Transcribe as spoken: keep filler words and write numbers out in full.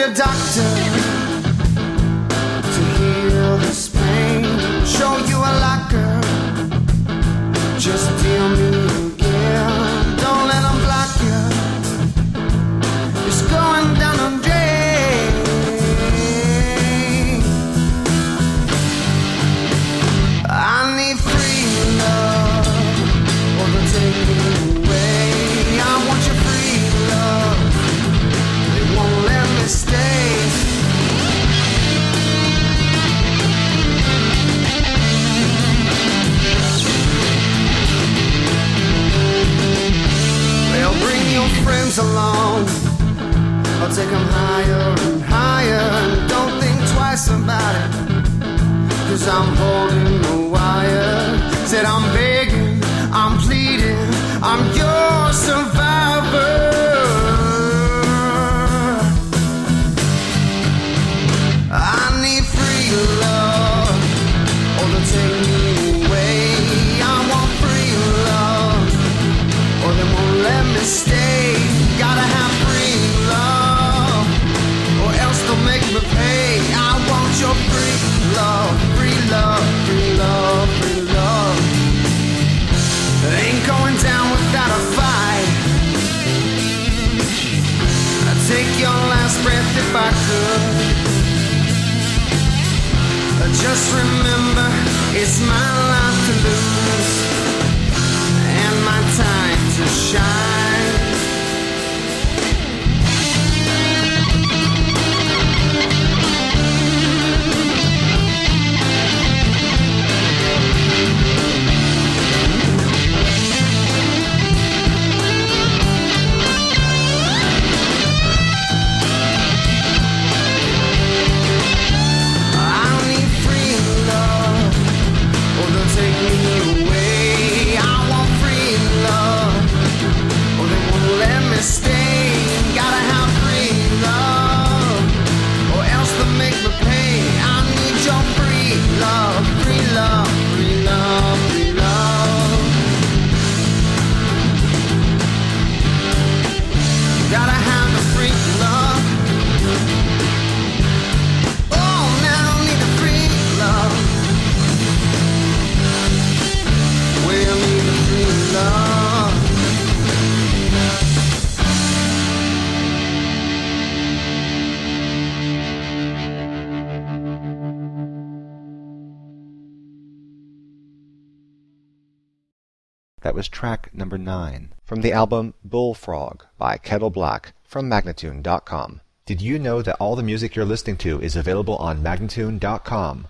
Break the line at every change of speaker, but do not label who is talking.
a doctor to heal this pain. Show you a locker, just deal me again. Don't let them block you, it's going down the drain. I need free love, or they'll take me away. I want your free love, they won't let me stay. Well, bring your friends along, I'll take them higher and higher. And don't think twice about it, cause I'm holding the wire. Said I'm begging, I'm pleading, I'm your survivor. I need free love, or they'll take me away. I want free love, or they won't let me stay. Gotta have free love, or else they'll make me pay. I want your free love, free love, free love, free love. Ain't going down without a fight. I'd take your last breath if I could. Just remember, it's my life to lose and my time to shine.
That was track number nine from the album Bullfrog by Kettle Black from Magnatune dot com. Did you know that all the music you're listening to is available on Magnatune dot com?